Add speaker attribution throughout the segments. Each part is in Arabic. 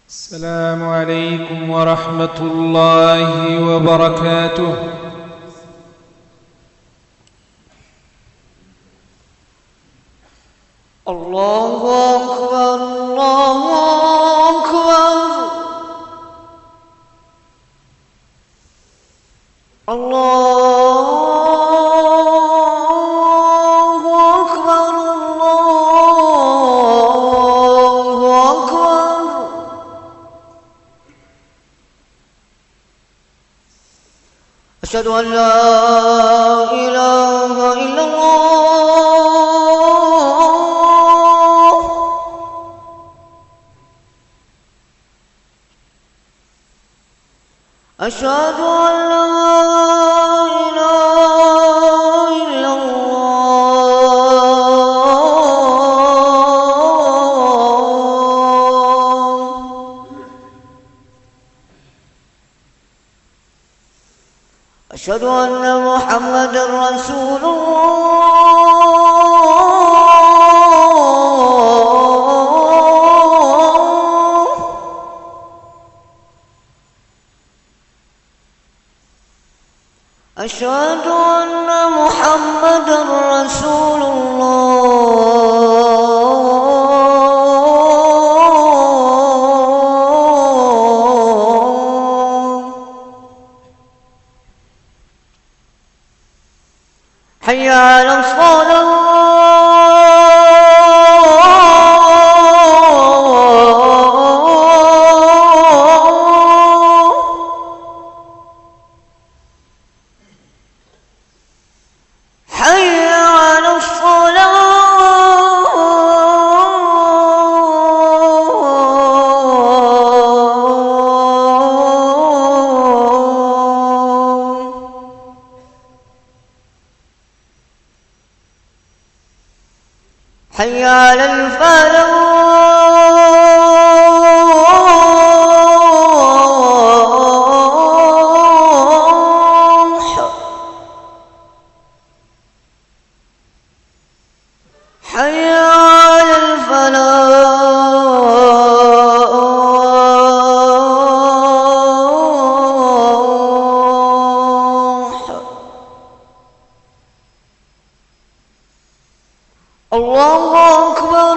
Speaker 1: السلام عليكم ورحمة الله وبركاته.
Speaker 2: الله أكبر الله أكبر الله أكبر الله أكبر. أشهد أن لا إله إلا الله. أشهد أن لا إله إلا الله. أشهد أن محمدًا رسول الله. أشهد أن محمدًا رسول الله. حي على الصلاة. حي على الصلاة. حي على الفلاح. حي على الفلاح. الله أكبر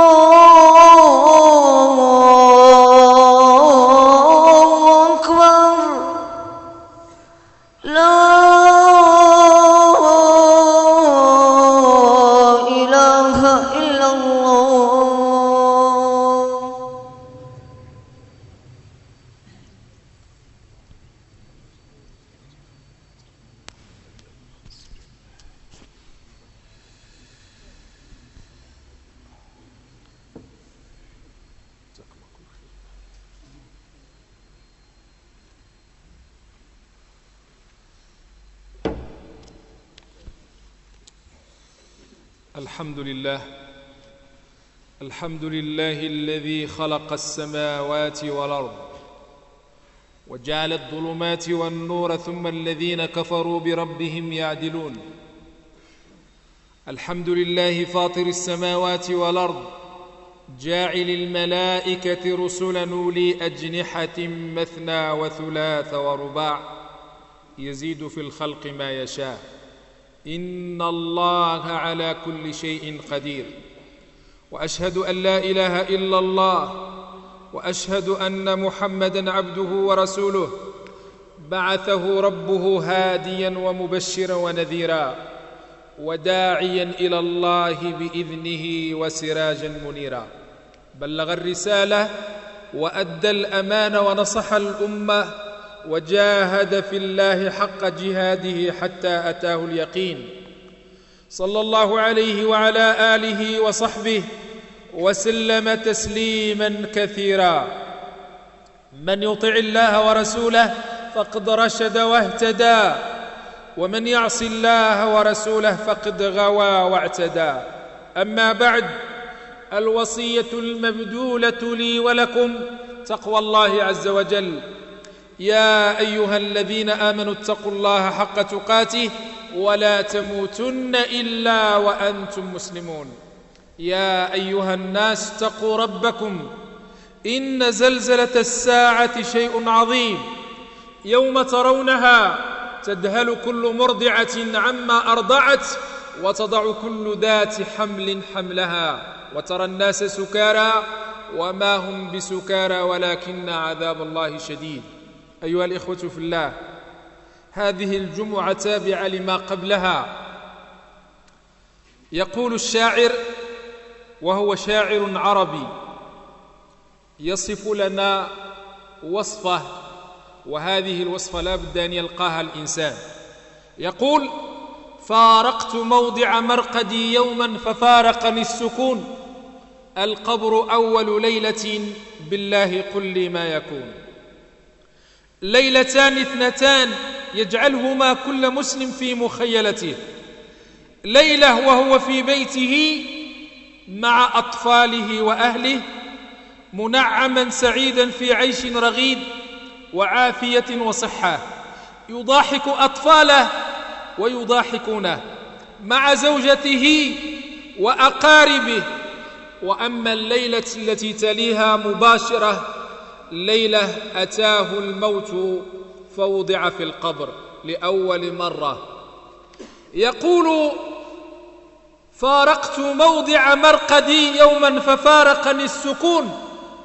Speaker 2: الله أكبر. لا إله إلا الله.
Speaker 1: الحمد لله الذي خلق السماوات والأرض وجعل الظلمات والنور ثم الذين كفروا بربهم يعدلون. الحمد لله فاطر السماوات والأرض جاعل الملائكة رسلا أولي أجنحة مثنى وثلاث ورباع يزيد في الخلق ما يشاء إن الله على كل شيء قدير. وأشهد أن لا إله إلا الله وأشهد أن محمدًا عبده ورسوله بعثه ربه هاديا ومبشرا ونذيرا وداعيا إلى الله بإذنه وسراجا منيرا. بلغ الرسالة وأدى الأمانة ونصح الأمة وجاهد في الله حق جهاده حتى أتاه اليقين. صلى الله عليه وعلى آله وصحبه وسلم تسليما كثيرا. من يطع الله ورسوله فقد رشد واهتدى ومن يعص الله ورسوله فقد غوى واعتدى. أما بعد، الوصية المبذولة لي ولكم تقوى الله عز وجل. يا أيها الذين آمنوا اتقوا الله حق تقاته ولا تموتن إلا وأنتم مسلمون. يا أيها الناس اتقوا ربكم إن زلزلة الساعة شيء عظيم يوم ترونها تذهل كل مرضعة عما أرضعت وتضع كل ذات حمل حملها وترى الناس سكارى وما هم بسكارى ولكن عذاب الله شديد. أيها الإخوة في الله، هذه الجمعة تابعة لما قبلها. يقول الشاعر، وهو شاعر عربي، يصف لنا وصفه، وهذه الوصفة لا بد أن يلقاها الإنسان. يقول: فارقت موضع مرقدي يوما ففارقني السكون، القبر أول ليلة بالله قل لي ما يكون. ليلتان اثنتان يجعلهما كل مسلم في مخيلته، ليلة وهو في بيته مع أطفاله وأهله منعما سعيدا في عيش رغيد وعافية وصحة، يضاحك أطفاله ويضاحكونه مع زوجته وأقاربه. وأما الليلة التي تليها مباشرة، ليلة أتاه الموت فوضع في القبر لأول مرة. يقول: فارقت موضع مرقدي يوما ففارقني السكون،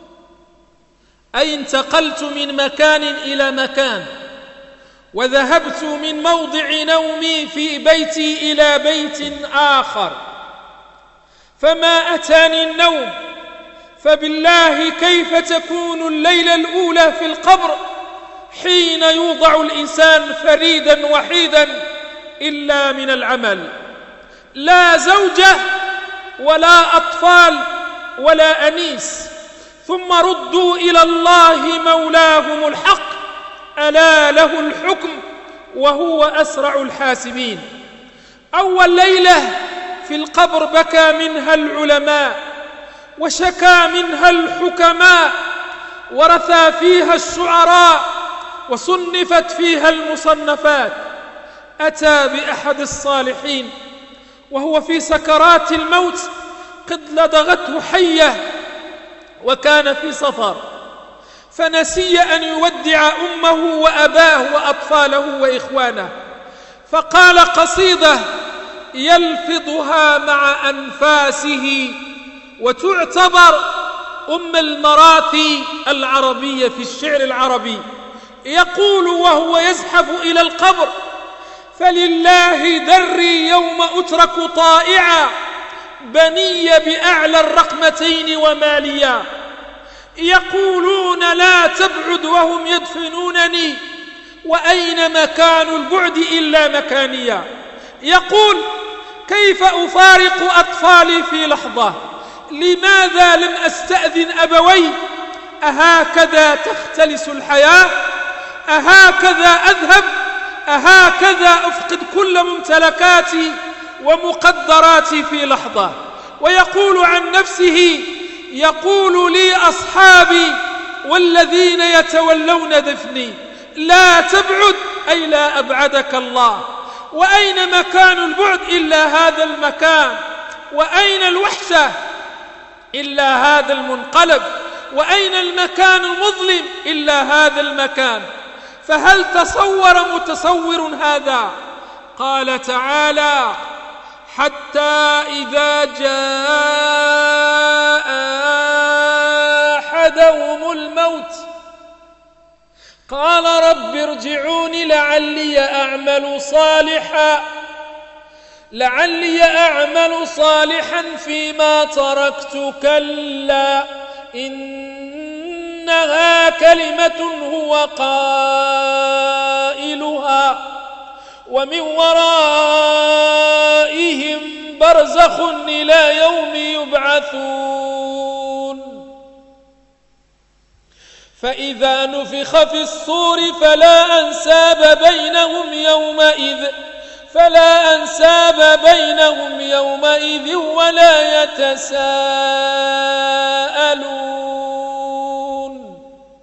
Speaker 1: أي انتقلت من مكان إلى مكان، وذهبت من موضع نومي في بيتي إلى بيت آخر، فما أتاني النوم. فبالله كيف تكون الليلة الأولى في القبر حين يوضع الإنسان فريدا وحيدا إلا من العمل، لا زوجة ولا أطفال ولا أنيس، ثم ردوا إلى الله مولاهم الحق، ألا له الحكم وهو أسرع الحاسبين. أول ليلة في القبر بكى منها العلماء وشكى منها الحكماء ورثى فيها الشعراء وصنفت فيها المصنفات. أتى بأحد الصالحين وهو في سكرات الموت، قد لدغته حية وكان في سفر، فنسي أن يودع أمه وأباه وأطفاله وإخوانه، فقال قصيدة يلفظها مع أنفاسه وتعتبر أم المراثي العربية في الشعر العربي. يقول وهو يزحف إلى القبر: فلله دري يوم أترك طائعا، بني بأعلى الرقمتين وماليا، يقولون لا تبعد وهم يدفنونني، وأين مكان البعد إلا مكانيا. يقول: كيف أفارق أطفالي في لحظة؟ لماذا لم أستأذن أبوي؟ أهكذا تختلس الحياة؟ أهكذا أذهب؟ أهكذا أفقد كل ممتلكاتي ومقدراتي في لحظة؟ ويقول عن نفسه: يقول لي أصحابي والذين يتولون دفني لا تبعد، أي لا أبعدك الله. وأين مكان البعد إلا هذا المكان؟ وأين الوحشة إلا هذا المنقلب؟ وأين المكان المظلم إلا هذا المكان؟ فهل تصور متصور هذا؟ قال تعالى: حتى إذا جاء أحدهم الموت قال رب ارجعون لعلي أعمل صالحا فيما تركت، كلا إنها كلمة هو قائلها ومن ورائهم برزخ إلى يوم يبعثون. فإذا نفخ في الصور فلا أنساب بينهم يومئذ ولا يتساءلون.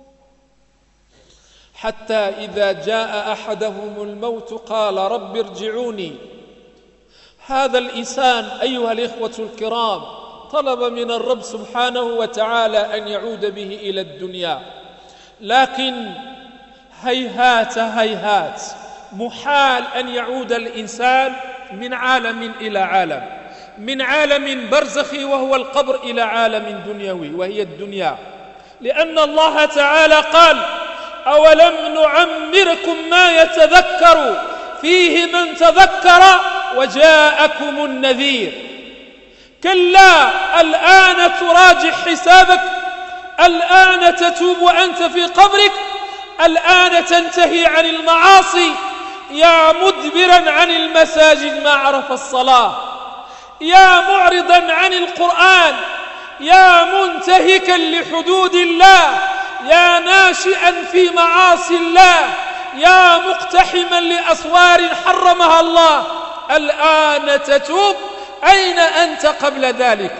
Speaker 1: حتى إذا جاء أحدهم الموت قال رب ارجعوني. هذا الإنسان أيها الإخوة الكرام طلب من الرب سبحانه وتعالى أن يعود به إلى الدنيا، لكن هيهات هيهات، محال أن يعود الإنسان من عالم إلى عالم، من عالم برزخي وهو القبر إلى عالم دنيوي وهي الدنيا، لأن الله تعالى قال: أولم نعمركم ما يتذكر فيه من تذكر وجاءكم النذير. كلا، الآن تراجع حسابك، الآن تتوب وأنت في قبرك، الآن تنتهي عن المعاصي. يا مدبرا عن المساجد ما عرف الصلاة، يا معرضا عن القرآن، يا منتهكا لحدود الله، يا ناشئا في معاصي الله، يا مقتحما لأسوار حرمها الله، الآن تتوب، أين أنت قبل ذلك؟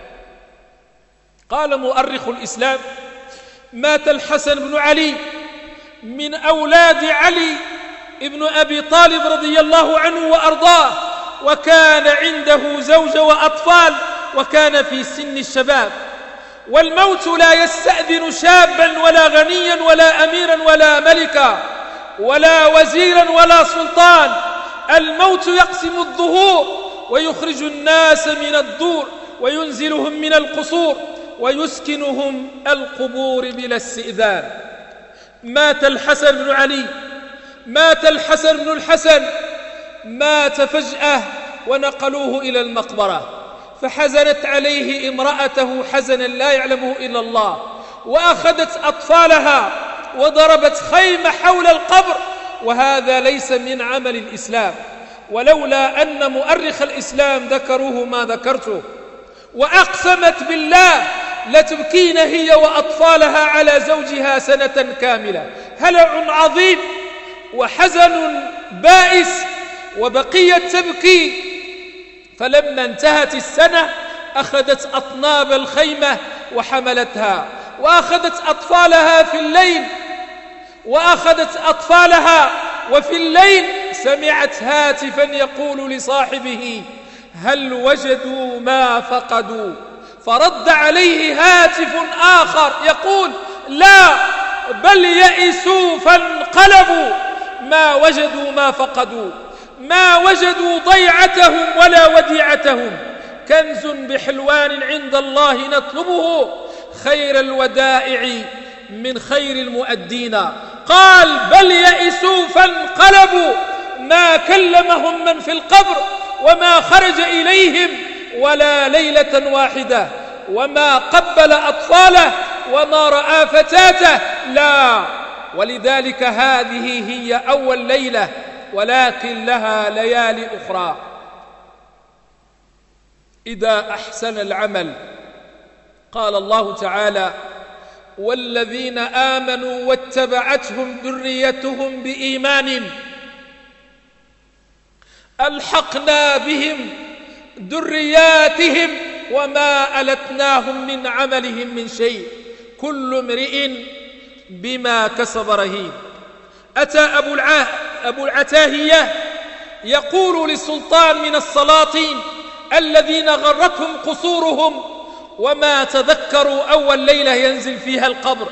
Speaker 1: قال مؤرخ الإسلام: مات الحسن بن علي من أولاد علي ابن أبي طالب رضي الله عنه وأرضاه، وكان عنده زوجة وأطفال، وكان في سن الشباب، والموت لا يستأذن شابا ولا غنيا ولا أميرا ولا ملكا ولا وزيرا ولا سلطان. الموت يقسم الظهور ويخرج الناس من الدور وينزلهم من القصور ويسكنهم القبور بلا استئذان. مات الحسن بن علي، مات الحسن بن الحسن، مات فجأة ونقلوه إلى المقبرة، فحزنت عليه امرأته حزنا لا يعلمه إلا الله، وأخذت أطفالها وضربت خيمة حول القبر، وهذا ليس من عمل الإسلام، ولولا أن مؤرخ الإسلام ذكروه ما ذكرته. وأقسمت بالله لتبكين هي وأطفالها على زوجها سنة كاملة. هلع عظيم وحزن بائس، وبقيت تبكي. فلما انتهت السنة أخذت أطناب الخيمة وحملتها، وأخذت أطفالها في الليل، وفي الليل سمعت هاتفا يقول لصاحبه: هل وجدوا ما فقدوا؟ فرد عليه هاتف آخر يقول: لا، بل يئسوا فانقلبوا، ما وجدوا ما فقدوا، ما وجدوا ضيعتهم ولا وديعتهم، كنز بحلوان عند الله نطلبه، خير الودائع من خير المؤدين. قال: بل يئسوا فانقلبوا، ما كلمهم من في القبر، وما خرج إليهم ولا ليلة واحدة، وما قبل أطفاله، وما رأى فتاته، لا. ولذلك هذه هي أول ليلة، ولكن لها ليالي أخرى. إذا أحسن العمل، قال الله تعالى: والذين آمنوا واتبعتهم ذريتهم بإيمان ألحقنا بهم ذرياتهم وما ألتناهم من عملهم من شيء، كل امرئ بما كسب رهين. أتى أبو العتاهية يقول للسلطان من السلاطين الذين غرتهم قصورهم وما تذكروا أول ليلة ينزل فيها القبر: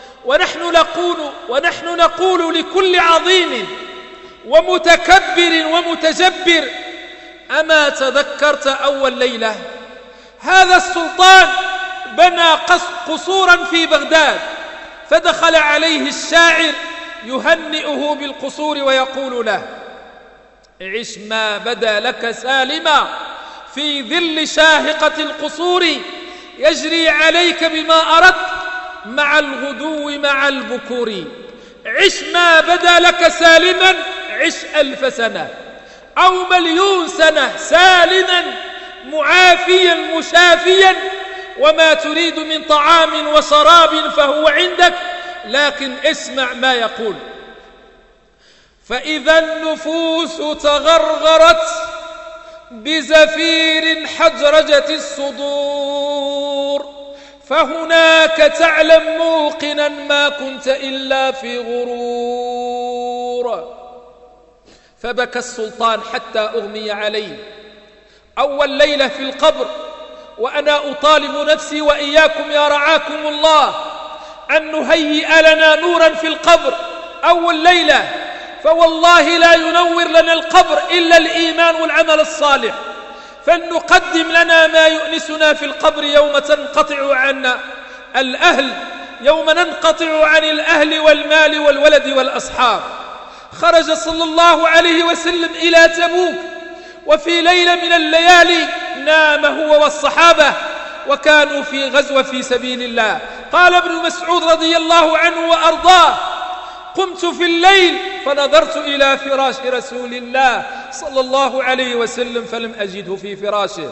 Speaker 1: ونحن نقول لكل عظيم ومتكبر ومتجبر: أما تذكرت أول ليلة؟ هذا السلطان بنى قصورا في بغداد، فدخل عليه الشاعر يهنئه بالقصور ويقول له: عش ما بدا لك سالما في ظل شاهقة القصور، يجري عليك بما أردت مع الغدو مع البكور. عش ما بدا لك سالما، عش 1000 سنة أو 1,000,000 سنة سالما معافيا مشافيا، وما تريد من طعام وشراب فهو عندك، لكن اسمع ما يقول: فإذا النفوس تغرغرت بزفير حجرجت الصدور، فهناك تعلم موقنا ما كنت إلا في غرور. فبكى السلطان حتى أغمي عليه. أول ليلة في القبر، وأنا أطالب نفسي وإياكم يا رعاكم الله أن نهيئ لنا نورا في القبر أول ليلة، فوالله لا ينور لنا القبر إلا الإيمان والعمل الصالح، فلنقدم لنا ما يؤنسنا في القبر يوم تنقطع عنا الأهل، يوم ننقطع عن الأهل والمال والولد والأصحاب. خرج صلى الله عليه وسلم إلى تبوك، وفي ليلة من الليالي نام هو والصحابة وكانوا في غزوة في سبيل الله. قال ابن مسعود رضي الله عنه وأرضاه: قمت في الليل فنظرت إلى فراش رسول الله صلى الله عليه وسلم فلم أجده في فراشه،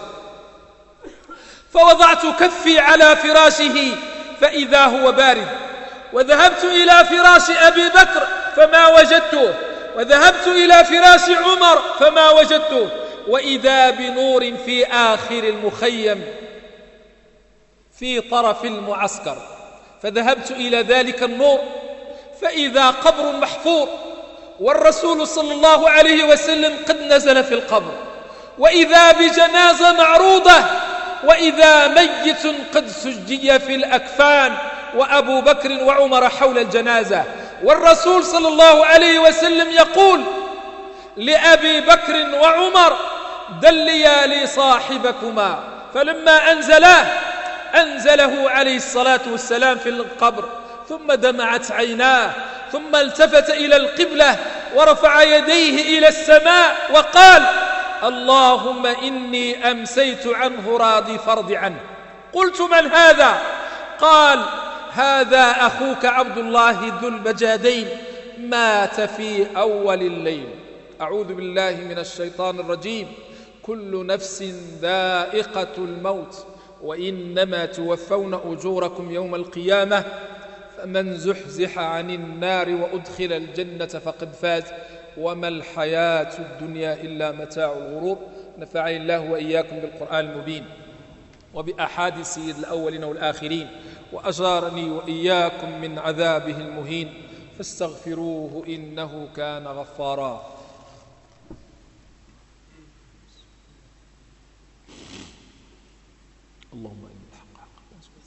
Speaker 1: فوضعت كفي على فراشه فإذا هو بارد، وذهبت إلى فراش أبي بكر فما وجدته، وذهبت إلى فراش عمر فما وجدته، وإذا بنور في آخر المخيم في طرف المعسكر، فذهبت إلى ذلك النور فإذا قبر محفور، والرسول صلى الله عليه وسلم قد نزل في القبر، وإذا بجنازة معروضة، وإذا ميت قد سجي في الأكفان، وأبو بكر وعمر حول الجنازة، والرسول صلى الله عليه وسلم يقول لأبي بكر وعمر: دليا لي صاحبكما، فلما أنزله عليه الصلاة والسلام في القبر ثم دمعت عيناه، ثم التفت إلى القبلة ورفع يديه إلى السماء وقال: اللهم إني أمسيت عنه راضي فرض عنه. قلت: من هذا؟ قال: هذا أخوك عبد الله ذو البجادين، مات في أول الليل. أعوذ بالله من الشيطان الرجيم. كل نفس ذائقة الموت وإنما توفون أجوركم يوم القيامة، فمن زحزح عن النار وأدخل الجنة فقد فاز، وما الحياة الدنيا إلا متاع الغرور. نفعني الله وإياكم بالقرآن المبين وبأحاديث سيد الأولين والآخرين، وأجارني وإياكم من عذابه المهين، فاستغفروه إنه كان غفارا. اللهم إن الحق حق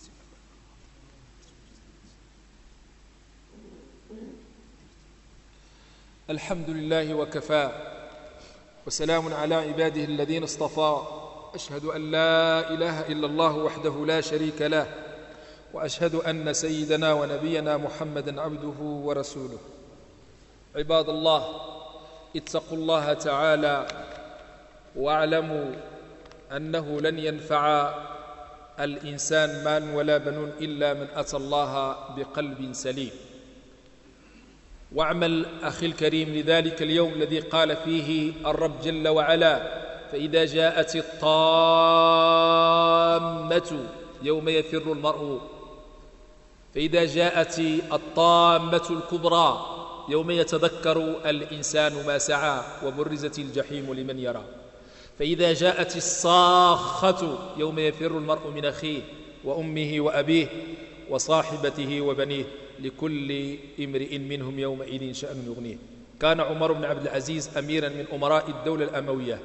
Speaker 1: الحمد لله وكفى، وسلام على عباده الذين اصطفى. أشهد أن لا إله إلا الله وحده لا شريك له، وأشهد أن سيدنا ونبينا محمدا عبده ورسوله. عباد الله، اتقوا الله تعالى واعلموا أنه لن ينفع الإنسان مال ولا بنون إلا من أتى الله بقلب سليم. واعمل أخي الكريم لذلك اليوم الذي قال فيه الرب جل وعلا: فإذا جاءت الطامة يوم يفر المرء، فإذا جاءت الطامة الكبرى يوم يتذكر الإنسان ما سعى، وبرزت الجحيم لمن يرى. فإذا جاءت الصاخة يوم يفر المرء من أخيه وأمه وأبيه وصاحبته وبنيه، لكل امرئ منهم يومئذ شأن يغنيه. كان عمر بن عبد العزيز أميرا من أمراء الدولة الأموية،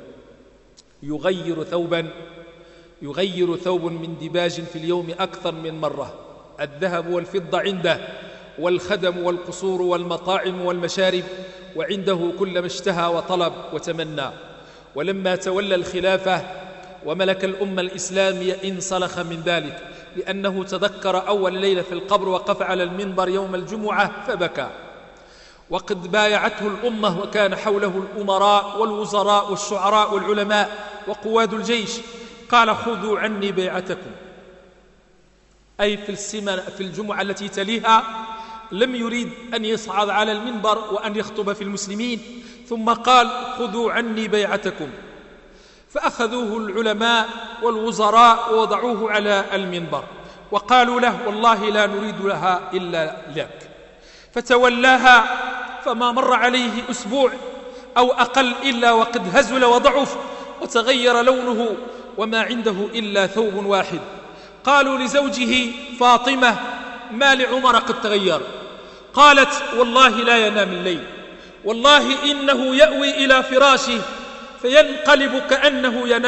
Speaker 1: يغير ثوب من ديباج في اليوم أكثر من مرة. الذهب والفضة عنده، والخدم والقصور والمطاعم والمشارب، وعنده كل ما اشتهى وطلب وتمنى. ولما تولى الخلافة وملك الأمة الإسلامية انسلخ من ذلك، لأنه تذكر أول ليلة في القبر وقف على المنبر يوم الجمعة فبكى، وقد بايعته الأمة، وكان حوله الأمراء والوزراء والشعراء والعلماء وقواد الجيش. قال: خذوا عني بيعتكم، أي في الجمعة التي تليها لم يريد أن يصعد على المنبر وأن يخطب في المسلمين، ثم قال: خذوا عني بيعتكم. فأخذوه العلماء والوزراء ووضعوه على المنبر، وقالوا له: والله لا نريد لها إلا لك. فتولاها، فما مر عليه أسبوع أو أقل إلا وقد هزل وضعف وتغير لونه، وما عنده إلا ثوب واحد. قالوا لزوجه فاطمة: ما لعمر قد تغير؟ قالت: والله لا ينام الليل، والله إنه يأوي إلى فراشه فينقلب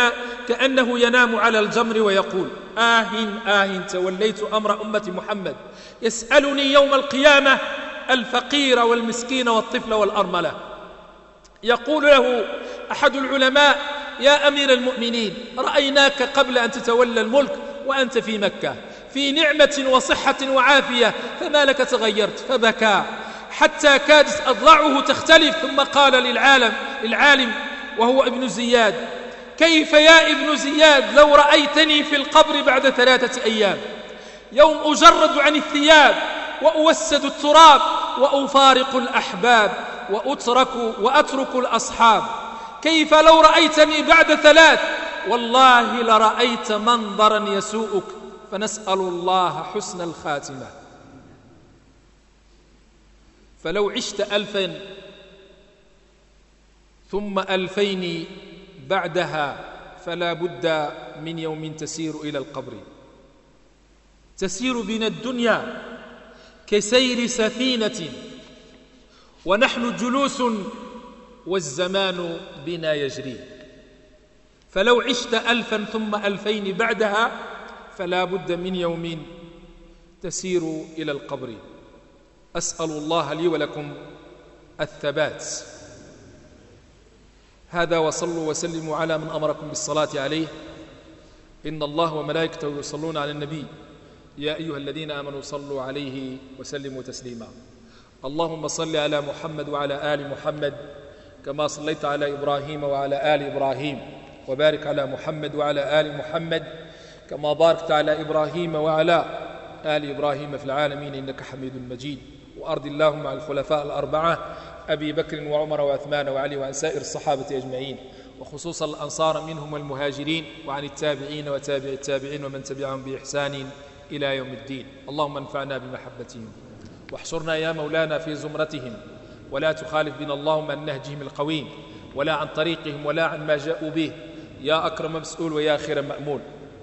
Speaker 1: كأنه ينام على الجمر ويقول: توليت أمر أمة محمد، يسألني يوم القيامة الفقير والمسكين والطفل والأرملة. يقول له أحد العلماء: يا أمير المؤمنين، رأيناك قبل أن تتولى الملك وأنت في مكة في نعمة وصحة وعافية، فما لك تغيرت؟ فبكى حتى كادت أضلاعه تختلف، ثم قال للعالم وهو ابن زياد: كيف يا ابن زياد لو رأيتني في القبر بعد 3 أيام، يوم أجرد عن الثياب وأوسد التراب وأفارق الأحباب وأترك الأصحاب، كيف لو رأيتني بعد 3؟ والله لرأيت منظرا يسوءك، فنسأل الله حسن الخاتمة. فلو عشت 1000 ثم 2000 بعدها فلا بد من يوم تسير إلى القبر. تسير بنا الدنيا كسير سفينة ونحن جلوس والزمان بنا يجري. فلو عشت 1000 ثم 2000 بعدها فلا بد من يوم تسير إلى القبر. أسأل الله لي ولكم الثبات. هذا، وصلوا وسلموا على من أمركم بالصلاة عليه. إن الله وملائكته يصلون على النبي، يا أيها الذين آمنوا صلوا عليه وسلموا تسليما. اللهم صل على محمد وعلى آل محمد كما صليت على إبراهيم وعلى آل إبراهيم، وبارك على محمد وعلى آل محمد كما باركت على إبراهيم وعلى آل إبراهيم في العالمين إنك حميد مجيد. وأرض اللهم عن الخلفاء ال4 أبي بكر وعمر وعثمان وعلي وعن سائر الصحابة أجمعين، وخصوصا الأنصار منهم والمهاجرين، وعن التابعين وتابع التابعين ومن تبعهم بإحسان إلى يوم الدين. اللهم انفعنا بمحبتهم واحشرنا يا مولانا في زمرتهم، ولا تخالف بنا اللهم عن نهجهم القويم ولا عن طريقهم ولا عن ما جاءوا به، يا أكرم مسؤول ويا خير مأمول.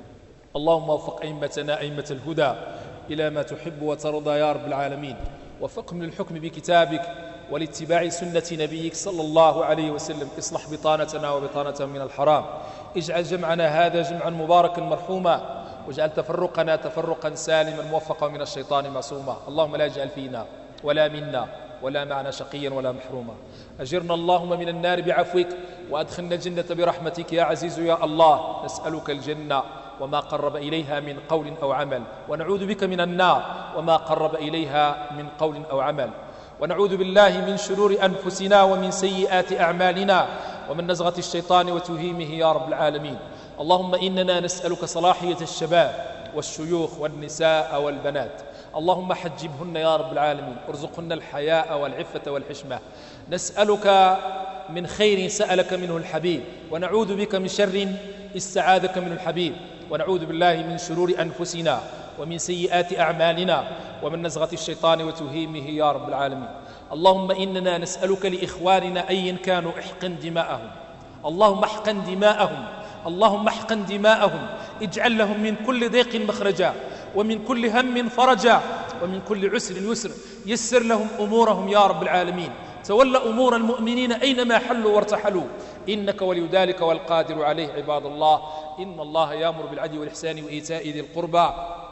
Speaker 1: اللهم وفق أئمتنا أئمة الهدى إلى ما تحب وترضى يا رب العالمين، وفقهم للحكم بكتابك ولاتباع سنة نبيك صلى الله عليه وسلم. اصلح بطانتنا وبطانة من الحرام. اجعل جمعنا هذا جمعا مباركا مرحوما، واجعل تفرقنا تفرقا سالما موفقا من الشيطان معصوما. اللهم لا اجعل فينا ولا منا ولا معنا شقيا ولا محروما. أجرنا اللهم من النار بعفوك، وأدخلنا الجنة برحمتك يا عزيز يا الله. نسألك الجنة وما قرب إليها من قول أو عمل، ونعوذ بك من النار وما قرب إليها من قول أو عمل. ونعوذ بالله من شرور أنفسنا ومن سيئات أعمالنا ومن نزغة الشيطان وتهيمه يا رب العالمين. اللهم إننا نسألك صلاحية الشباب والشيوخ والنساء والبنات، اللهم حجبهن يا رب العالمين، ارزقهن الحياء والعفة والحشمة. نسألك من خير سألك منه الحبيب، ونعوذ بك من شر استعاذك منه الحبيب. ونعوذ بالله من شرور أنفسنا ومن سيئات أعمالنا ومن نزغة الشيطان وتهيمه يا رب العالمين. اللهم إننا نسألك لإخواننا أيا كانوا احقن دماءهم، اللهم احقن دماءهم، اللهم احقن دماءهم. اجعل لهم من كل ضيق مخرجا، ومن كل هم فرجا، ومن كل عسر يسر. يسر لهم أمورهم يا رب العالمين. تولى أمور المؤمنين أينما حلوا وارتحلوا، إنك ولي ذلك والقادر عليه. عباد الله، إن الله يأمر بالعدل والإحسان وإيتاء ذي القربى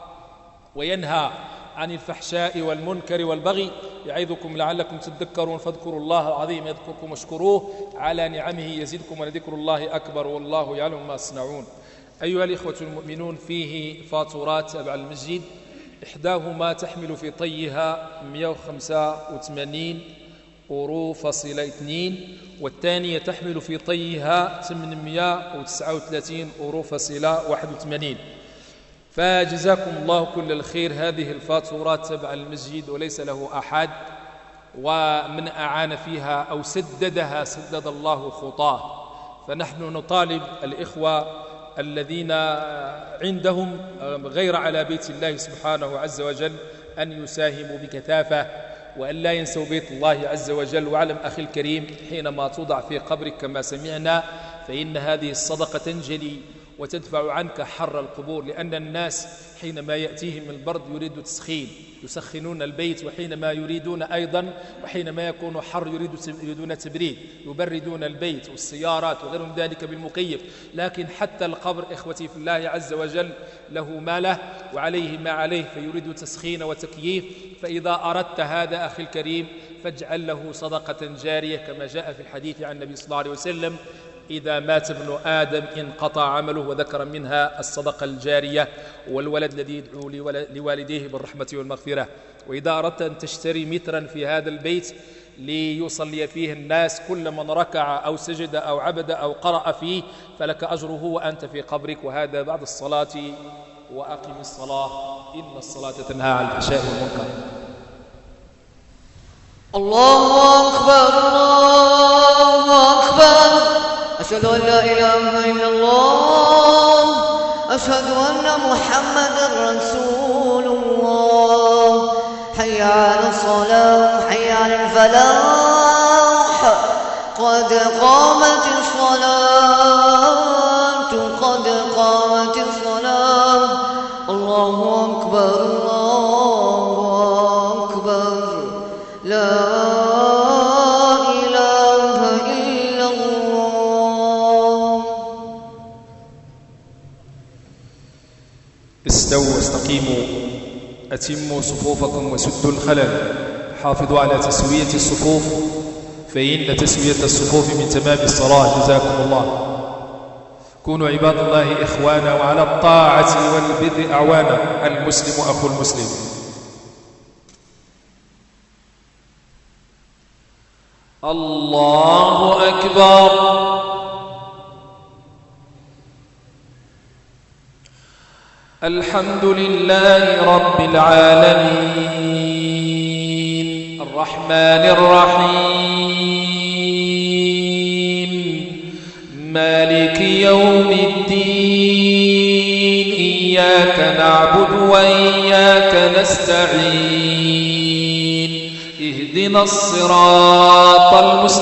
Speaker 1: وينهى عن الفحشاء والمنكر والبغي، يعظكم لعلكم تذكرون. فاذكروا الله العظيم يذكركم واشكروه على نعمه يزدكم، ولذكر الله أكبر والله يعلم ما تصنعون. أيها الإخوة المؤمنون، فيه فاتورات تبع المسجد، إحداهما تحمل في طيها 185 أورو فاصلة 2، والثانية تحمل في طيها 839 أورو فاصلة 81. فجزاكم الله كل الخير. هذه الفاتورات تبع المسجد وليس له أحد، ومن أعان فيها أو سددها سدد الله خطاه. فنحن نطالب الإخوة الذين عندهم غير على بيت الله سبحانه عز وجل أن يساهموا بكثافة وأن لا ينسوا بيت الله عز وجل. واعلم أخي الكريم، حينما توضع في قبرك كما سمعنا، فإن هذه الصدقة تنجلي وتدفع عنك حر القبور، لأن الناس حينما يأتيهم البرد يريد تسخين، يسخنون البيت، وحينما يريدون أيضا وحينما يكون حر يريدون تبريد، يبردون البيت والسيارات وغير ذلك بالمكيف. لكن حتى القبر إخوتي في الله عز وجل له ما له وعليه ما عليه، فيريد تسخين وتكييف. فإذا أردت هذا أخي الكريم فاجعل له صدقة جارية، كما جاء في الحديث عن النبي صلى الله عليه وسلم: إذا مات ابن آدم انقطع عمله، وذكر منها الصدقة الجارية والولد الذي يدعو لوالديه بالرحمة والمغفرة. وإذا أردت أن تشتري مترا في هذا البيت ليصلي فيه الناس، كل من ركع أو سجد أو عبد أو قرأ فيه فلك أجره وأنت في قبرك. وهذا بعد الصلاة. وأقم الصلاة إن الصلاة تنهى عن الفحشاء والمنكر.
Speaker 2: الله أكبر الله أكبر، أشهد أن لا إله إلا الله، أشهد أن محمدا رسول الله. حي على الصلاة حي على الفلاح، قد قامت الصلاة قد قامت الصلاة. الله أكبر الله أكبر، لا إله إلا الله.
Speaker 1: استووا واستقيموا، أتموا صفوفكم وسدوا الخلل، حافظوا على تسوية الصفوف، فإن تسوية الصفوف من تمام الصلاة. جزاكم الله. كونوا عباد الله إخوانا، وعلى الطاعة والبر أعوانا. المسلم أخو المسلم. الله أكبر. الحمد لله رب العالمين، الرحمن الرحيم، مالك يوم الدين. إياك نعبد وإياك نستعين، اهدنا الصراط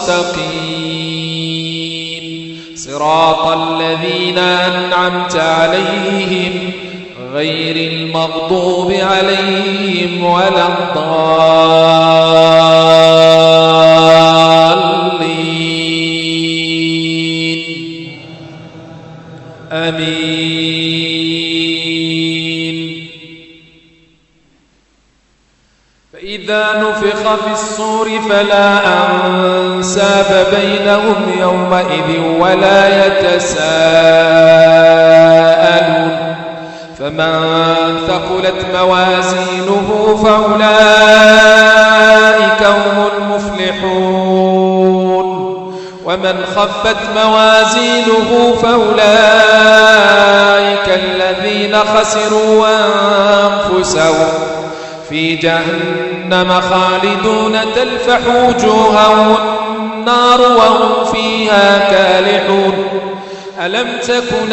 Speaker 1: المستقيم، صراط الذين أنعمت عليهم غير المغضوب عليهم ولا الضالين. آمين. فإذا نفخ في الصور فلا أنساب بينهم يومئذ ولا يتساءلون. فمن ثقلت موازينه فأولئك هم المفلحون، ومن خفت موازينه فأولئك الذين خسروا أنفسهم في جهنم خالدون، تلفح وجوههم النار وهم فيها كالحون. ألم تكن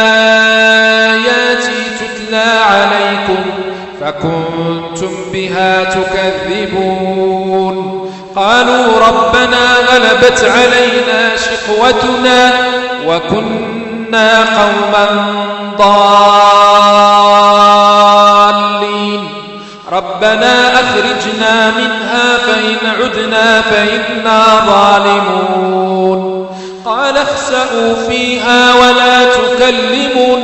Speaker 1: آياتي تتلى عليكم فكنتم بها تكذبون؟ قالوا ربنا غلبت علينا شقوتنا وكنا قوما ضالين، ربنا أخرجنا منها فإن عدنا فإنا ظالمون. قال اخسئوا فيها ولا تكلمون،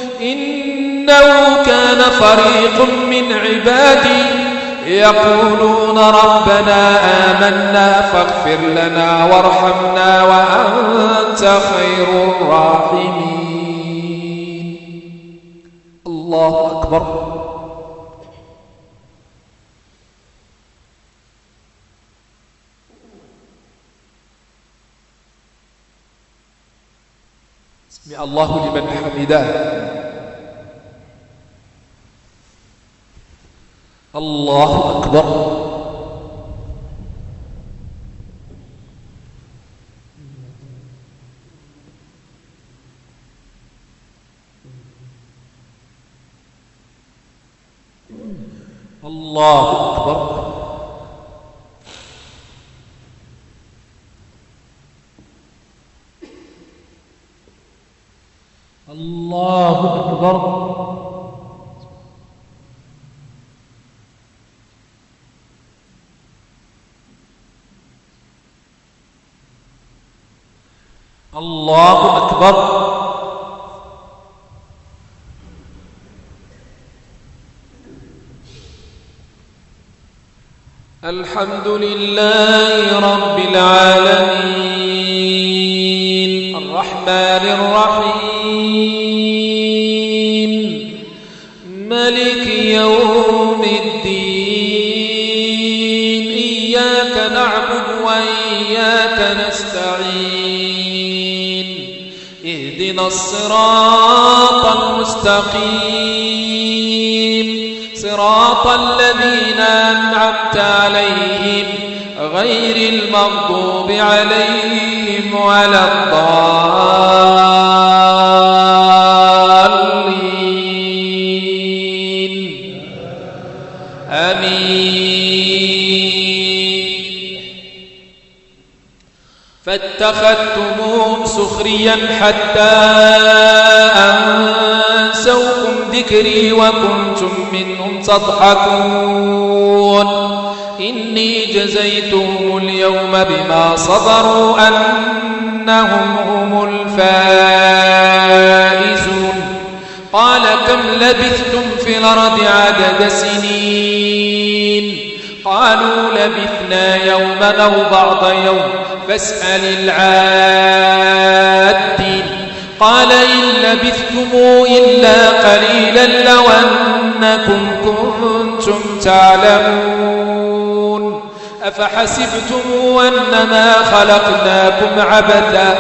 Speaker 1: إنه كان فريق من عبادي يقولون ربنا آمنا فاغفر لنا وارحمنا وأنت خير الراحمين. الله أكبر. سمع الله لمن حمده. الله أكبر. الله أكبر. الله
Speaker 3: الله أكبر. الله أكبر.
Speaker 1: الحمد لله رب العالمين الرحمن الرحيم ملك يوم الدين إياك نعبد وإياك نستعين اهدنا الصراط المستقيم صراط الذين أنعمت عليهم غير المغضوب عليهم ولا الضالين آمين. فاتخذتموهم سخريا حتى أنسوكم ذكري وكنتم منهم تضحكون إني جزيتهم اليوم بما صبروا أنهم هم الفائزون. قال كم لبثتم في الأرض عدد سنين قالوا لبثنا يوما أو بعض يوم فاسأل العادين. قال إن لبثتم إلا قليلا لو أنكم كنتم تعلمون أفحسبتم أنما خلقناكم عبثا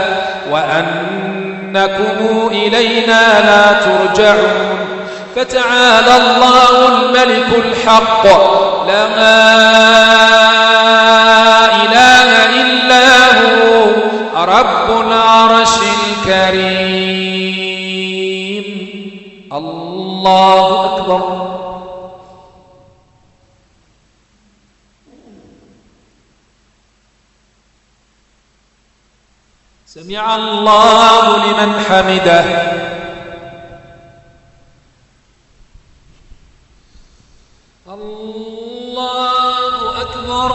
Speaker 1: وأنكم إلينا لا ترجعون. فتعالى الله الملك الحق لا إله إلا هو رب العرش الكريم. الله أكبر. سمع الله لمن حمده. الله أكبر.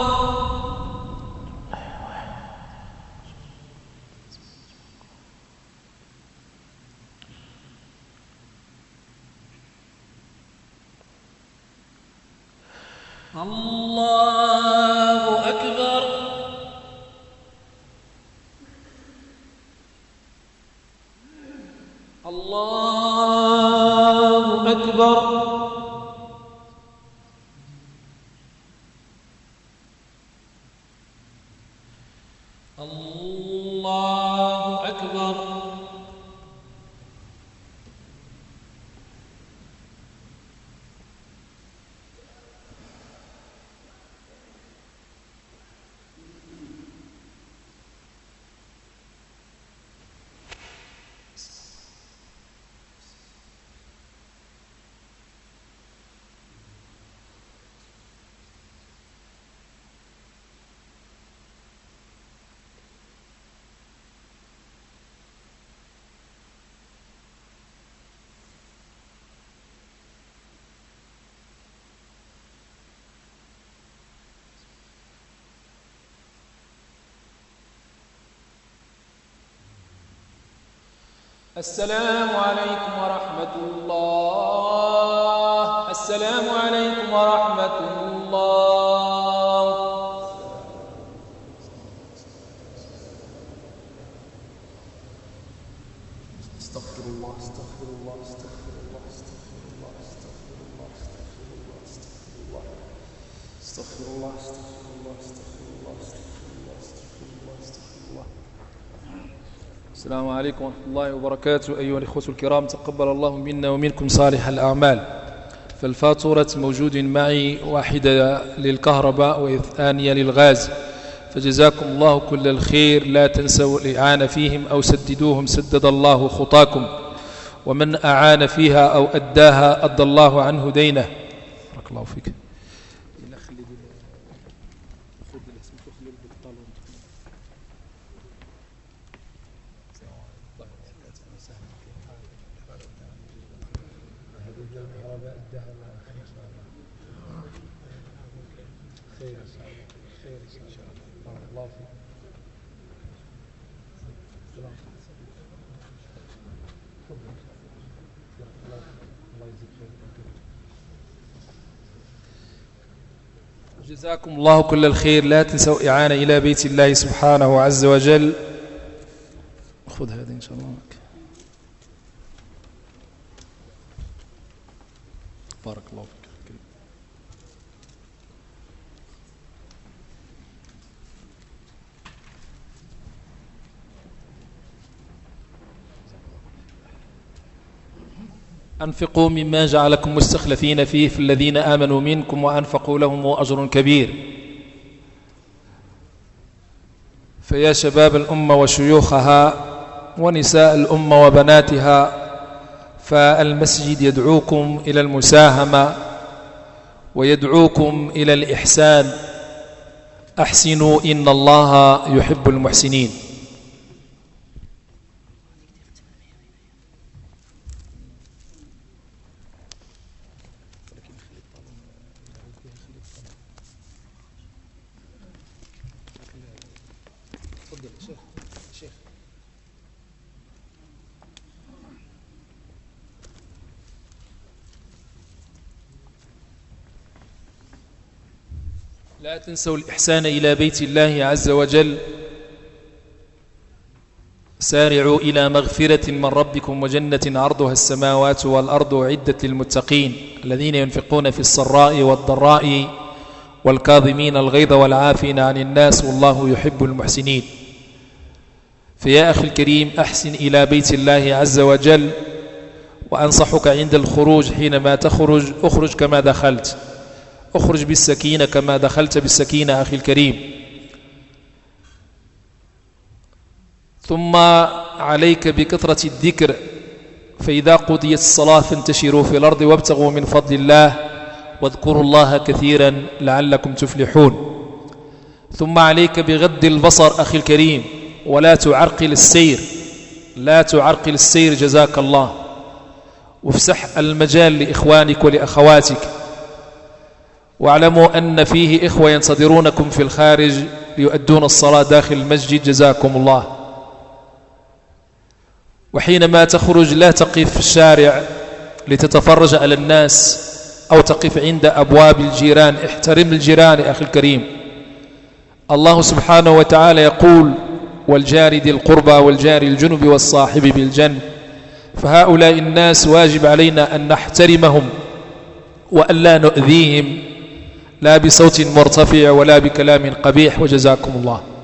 Speaker 1: الله أكبر. الله أكبر. الله أكبر. السلام عليكم ورحمة الله. السلام عليكم ورحمة الله. استغفر الله استغفر الله استغفر الله استغفر الله استغفر الله استغفر الله استغفر الله استغفر الله استغفر الله استغفر الله استغفر الله استغفر الله. السلام عليكم ورحمة الله وبركاته. أيها الإخوة الكرام، تقبل الله منا ومنكم صالح الأعمال. فالفاتورة موجود معي، واحدة للكهرباء وثانية للغاز، فجزاكم الله كل الخير. لا تنسوا الإعانة فيهم أو سددوهم سدد الله خطاكم، ومن أعان فيها أو أداها أدى الله عنه دينه. بارك الله فيك. جزاكم الله كل الخير. لا تنسوا إعانة إلى بيت الله سبحانه عز وجل. خذ هذه إن شاء الله. بارك الله فيك. أنفقوا مما جعلكم مستخلفين فيه في الذين آمنوا منكم وأنفقوا لهم أجر كبير. فيا شباب الأمة وشيوخها ونساء الأمة وبناتها، فالمسجد يدعوكم إلى المساهمة ويدعوكم إلى الإحسان. أحسنوا إن الله يحب المحسنين. لا تنسوا الإحسان إلى بيت الله عز وجل. سارعوا إلى مغفرة من ربكم وجنة عرضها السماوات والأرض أعدت للمتقين الذين ينفقون في السراء والضراء والكاظمين الغيظ والعافين عن الناس والله يحب المحسنين. فيا أخي الكريم، أحسن إلى بيت الله عز وجل، وأنصحك عند الخروج حينما تخرج أخرج كما دخلت، أخرج بالسكينة كما دخلت بالسكينة أخي الكريم. ثم عليك بكثرة الذكر، فإذا قضيت الصلاة فانتشروا في الأرض وابتغوا من فضل الله واذكروا الله كثيرا لعلكم تفلحون. ثم عليك بغض البصر أخي الكريم، ولا تعرقل السير، لا تعرقل السير جزاك الله، وافسح المجال لإخوانك ولأخواتك. واعلموا أن فيه إخوة ينتظرونكم في الخارج ليؤدون الصلاة داخل المسجد جزاكم الله. وحينما تخرج لا تقف في الشارع لتتفرج على الناس أو تقف عند أبواب الجيران. احترم الجيران أخي الكريم. الله سبحانه وتعالى يقول: والجار ذي القربى والجار الجنب والصاحب بالجنب. فهؤلاء الناس واجب علينا أن نحترمهم وأن لا نؤذيهم، لا بصوت مرتفع ولا بكلام قبيح. وجزاكم الله.